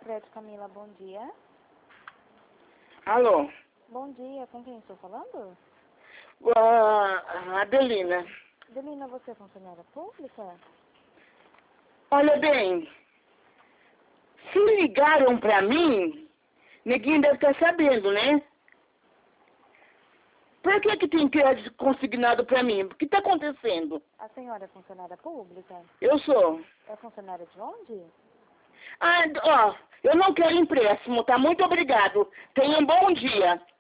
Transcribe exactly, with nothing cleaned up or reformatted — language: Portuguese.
Crédito, Camila, bom dia. Alô? Bom dia, com quem estou falando? Uh, Adelina. Adelina, você é funcionária pública? Olha bem, se ligaram pra mim, ninguém deve estar sabendo, né? Por que que tem crédito consignado pra mim? O que está acontecendo? A senhora é funcionária pública? Eu sou. É funcionária de onde? Ah, ó, eu não quero empréstimo, tá? Muito obrigado. Tenha um bom dia.